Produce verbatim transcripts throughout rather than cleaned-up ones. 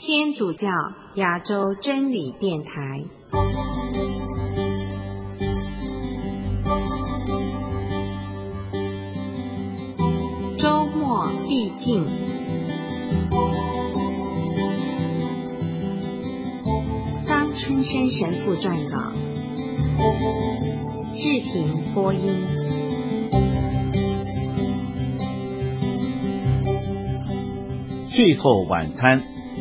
天主教亚洲真理电台。周末必进。张春生神父撰稿，志平播音。 最后晚餐。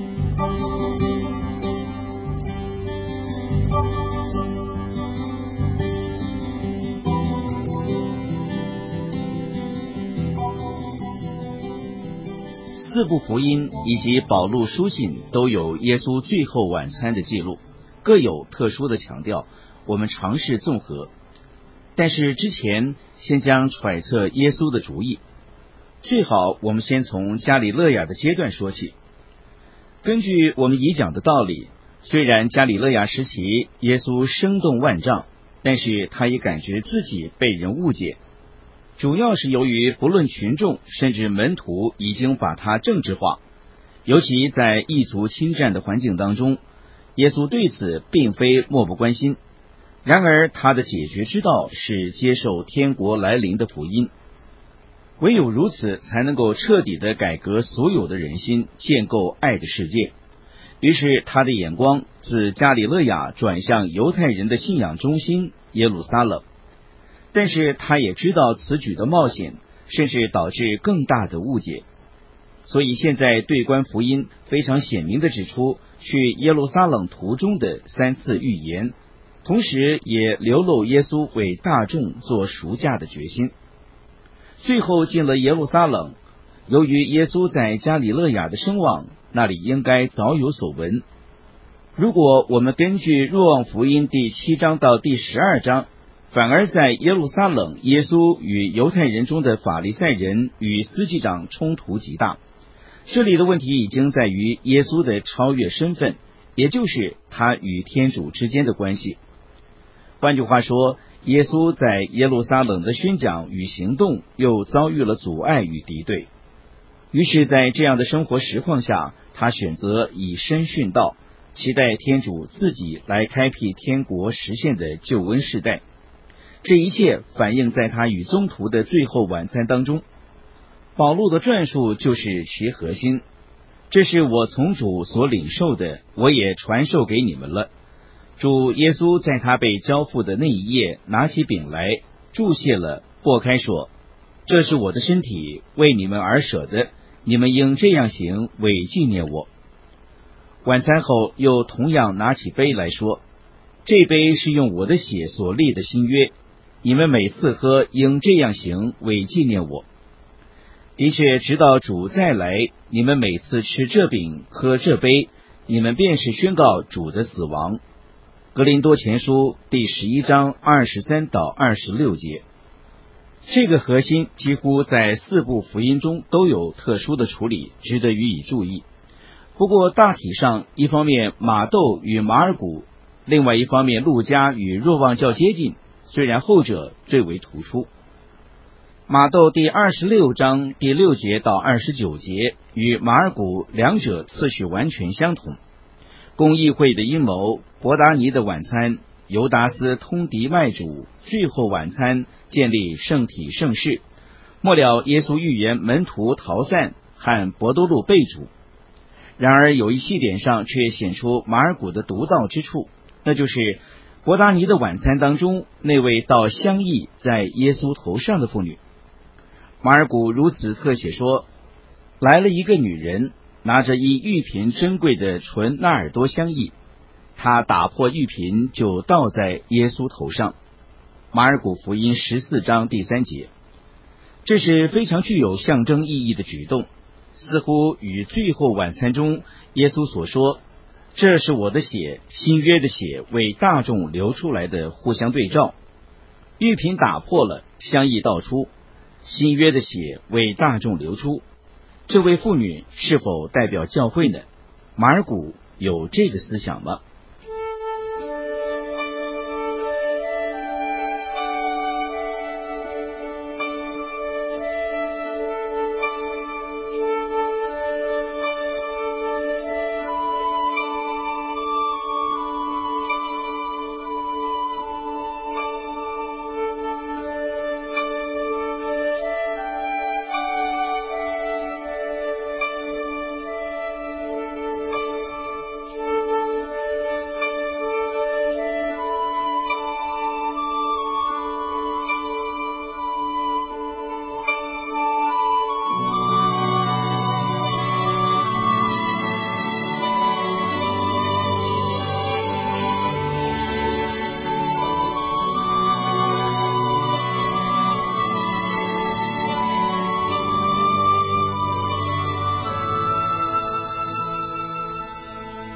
四部福音以及保禄书信都有耶稣最后晚餐的记录，各有特殊的强调，我们尝试综合。但是之前先将揣测耶稣的主意，最好我们先从加里勒亚的阶段说起。根据我们已讲的道理，虽然加里勒亚时期耶稣生动万丈，但是他也感觉自己被人误解，主要是由于不论群众甚至门徒已经把他政治化，尤其在异族侵占的环境当中，耶稣对此并非漠不关心。然而他的解决之道是接受天国来临的福音，唯有如此才能够彻底的改革所有的人心，建构爱的世界。于是他的眼光自加里勒亚转向犹太人的信仰中心耶路撒冷，但是他也知道此举的冒险，甚至导致更大的误解。所以现在对观福音非常显明地指出去耶路撒冷途中的三次预言，同时也流露耶稣为大众做赎价的决心。最后进了耶路撒冷，由于耶稣在加里勒亚的声望，那里应该早有所闻。如果我们根据若望福音第七章到第十二章，反而在耶路撒冷耶稣与犹太人中的法利赛人与司祭长冲突极大。这里的问题已经在于耶稣的超越身份，也就是他与天主之间的关系。换句话说，耶稣在耶路撒冷的宣讲与行动又遭遇了阻碍与敌对。于是在这样的生活实况下，他选择以身殉道，期待天主自己来开辟天国实现的救恩世代。这一切反映在他与宗徒的最后晚餐当中。保禄的传述就是其核心，这是我从主所领受的，我也传授给你们了。主耶稣在他被交付的那一夜，拿起饼来，祝谢了，擘开说，这是我的身体，为你们而舍的，你们应这样行，为纪念我。晚餐后又同样拿起杯来说，这杯是用我的血所立的新约，你们每次喝应这样行，为纪念我。的确，直到主再来，你们每次吃这饼喝这杯，你们便是宣告主的死亡。格林多前书第十一章二十三到二十六节。这个核心几乎在四部福音中都有特殊的处理，值得予以注意。不过大体上，一方面马窦与马尔谷，另外一方面路加与若望较接近，虽然后者最为突出。马窦第二十六章第六节到二十九节与马尔谷两者次序完全相同。公议会的阴谋，伯达尼的晚餐，犹达斯通敌卖主，最后晚餐，建立圣体圣事，末了耶稣预言门徒逃散和伯多禄被逐。然而有一细点上却显出马尔谷的独到之处，那就是伯达尼的晚餐当中那位到香液在耶稣头上的妇女。马尔谷如此特写说，来了一个女人，拿着一玉瓶珍贵的纯纳尔多香液，她打破玉瓶就倒在耶稣头上。马尔谷福音十四章第三节。这是非常具有象征意义的举动，似乎与最后晚餐中耶稣所说，这是我的血，新约的血，为大众流出来的互相对照。玉瓶打破了，香液倒出，新约的血为大众流出。这位妇女是否代表教会呢？马尔谷有这个思想吗？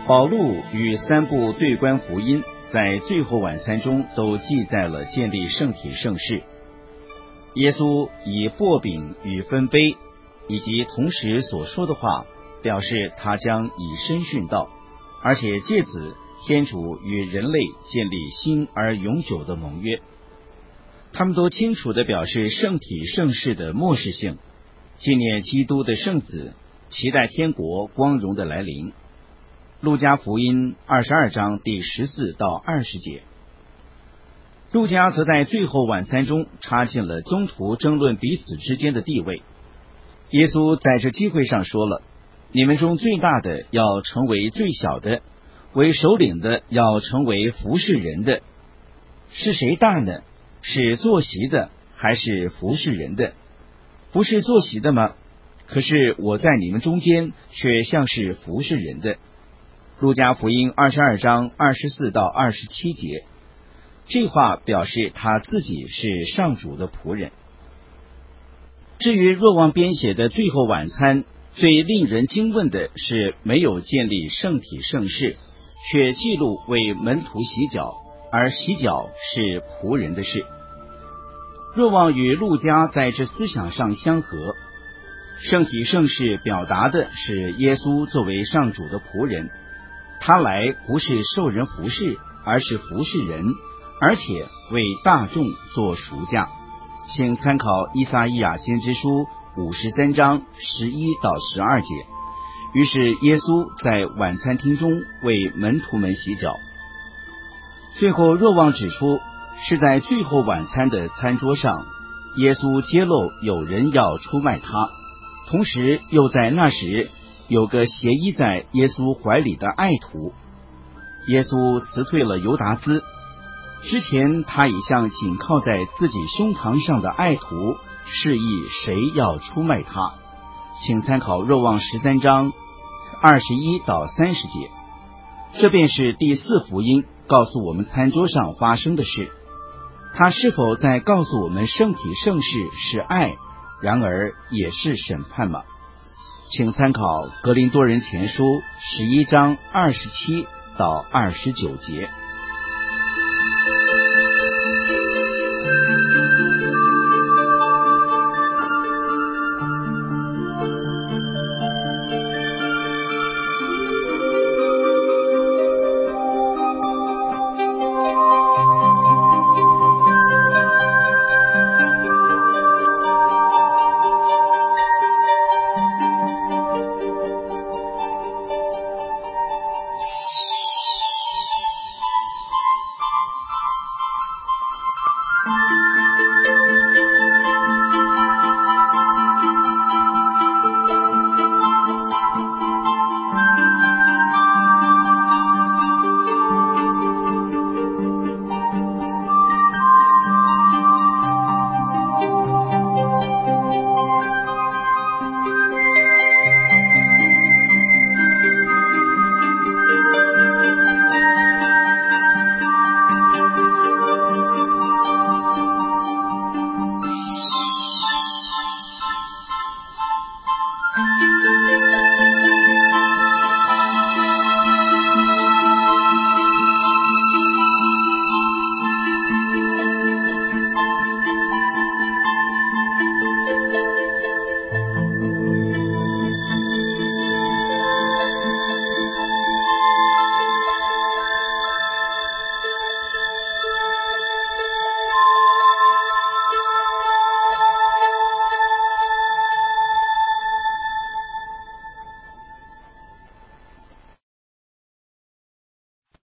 保禄与三部对观福音在最后晚餐中都记载了建立圣体圣事。耶稣以擘饼与分杯以及同时所说的话，表示他将以身殉道，而且借此天主与人类建立新而永久的盟约。他们都清楚地表示圣体圣事的末世性，纪念基督的圣死，期待天国光荣的来临。路加福音二十二章第十四到二十节。路加则在最后晚餐中插进了宗徒争论彼此之间的地位。耶稣在这机会上说了，你们中最大的要成为最小的，为首领的要成为服侍人的。是谁大呢？是坐席的还是服侍人的？不是坐席的吗？可是我在你们中间却像是服侍人的。路加福音二十二章二十四到二十七节，这话表示他自己是上主的仆人。至于若望编写的最后晚餐，最令人惊问的是没有建立圣体圣事，却记录为门徒洗脚，而洗脚是仆人的事。若望与路加在这思想上相合，圣体圣事表达的是耶稣作为上主的仆人，他来不是受人服侍，而是服侍人，而且为大众做赎价。请参考依撒意亚先知书五十三章十一到十二节。于是耶稣在晚餐厅中为门徒们洗脚。最后若望指出，是在最后晚餐的餐桌上，耶稣揭露有人要出卖他，同时又在那时有个斜依在耶稣怀里的爱徒。耶稣辞退了犹达斯，之前他已向紧靠在自己胸膛上的爱徒示意谁要出卖他。请参考若望十三章二十一到三十节。这便是第四福音告诉我们餐桌上发生的事。他是否在告诉我们圣体圣事是爱，然而也是审判吗？请参考格林多人前书十一章二十七到二十九节。